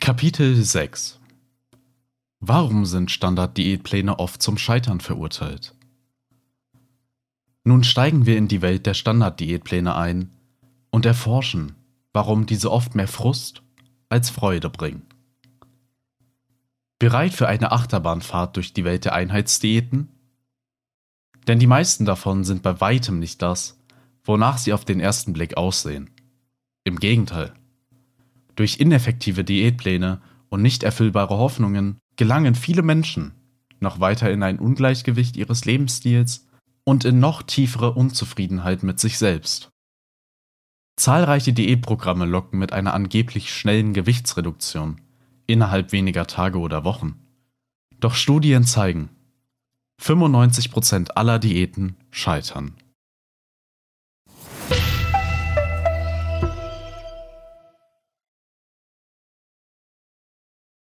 Kapitel 6: Warum sind Standard-Diätpläne oft zum Scheitern verurteilt? Nun steigen wir in die Welt der Standard-Diätpläne ein und erforschen, warum diese oft mehr Frust als Freude bringen. Bereit für eine Achterbahnfahrt durch die Welt der Einheitsdiäten? Denn die meisten davon sind bei weitem nicht das, wonach sie auf den ersten Blick aussehen. Im Gegenteil. Durch ineffektive Diätpläne und nicht erfüllbare Hoffnungen gelangen viele Menschen noch weiter in ein Ungleichgewicht ihres Lebensstils und in noch tiefere Unzufriedenheit mit sich selbst. Zahlreiche Diätprogramme locken mit einer angeblich schnellen Gewichtsreduktion innerhalb weniger Tage oder Wochen. Doch Studien zeigen, 95% aller Diäten scheitern.